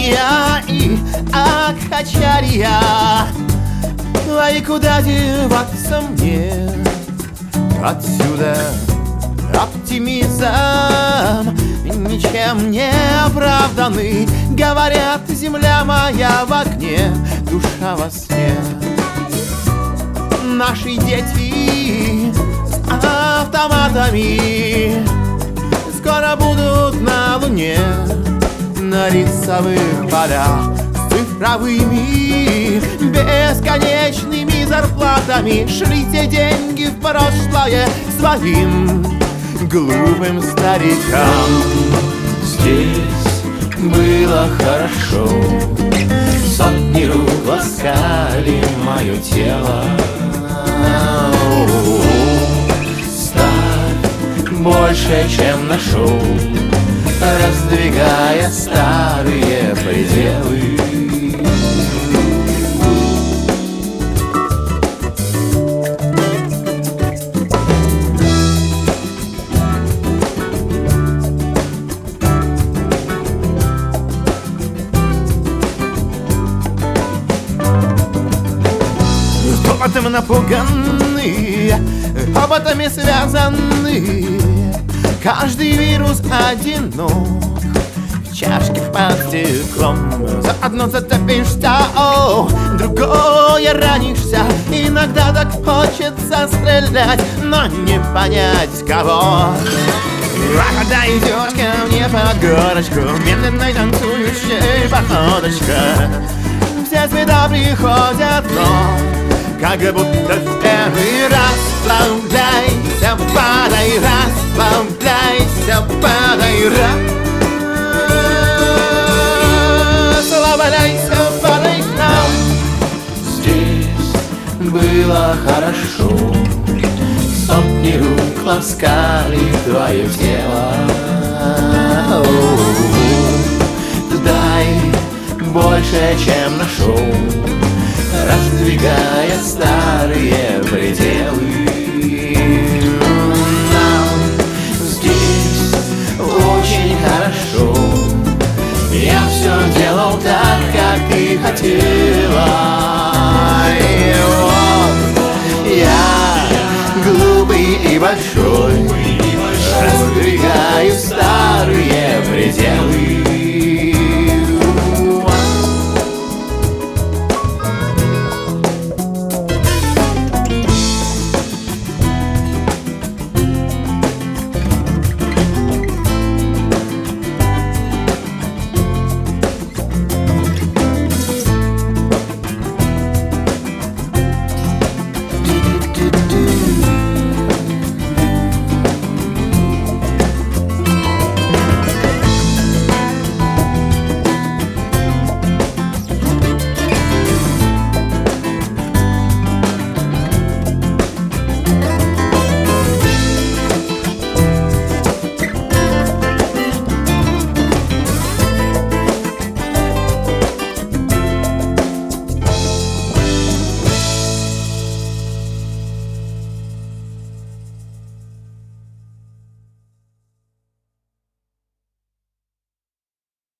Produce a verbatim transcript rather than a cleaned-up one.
Академия и Акачария. А и куда деваться мне отсюда? Оптимизм ничем не оправданный. Говорят, земля моя в огне, душа во сне. Наши дети с автоматами скоро будут на Луне, на рисовых полях с цифровыми бесконечными зарплатами. Шлите деньги в прошлое своим глупым старикам. Здесь было хорошо, сотни рук ласкали мое тело. Ставь больше, чем нашел, раздвигая старые пределы. Топотом напуганные, роботами связаны. Каждый вирус одинок в чашке под стеклом. За одно зацепишься, о, другое ранишься. Иногда так хочется стрелять, но не понять кого. А когда идешь ко мне под горочку, медленной танцующей походочка, все цвета приходят вновь, как будто в первый раз. Расслабляйся, падай, расслабляйся, падай, расслабляйся, падай к нам. Здесь было хорошо, сотни рук ласкали твое тело. Дай больше, чем нашел, раздвигая старые пределы. Нам здесь очень хорошо, я все делал так, как ты хотела. И вот я глупый и большой,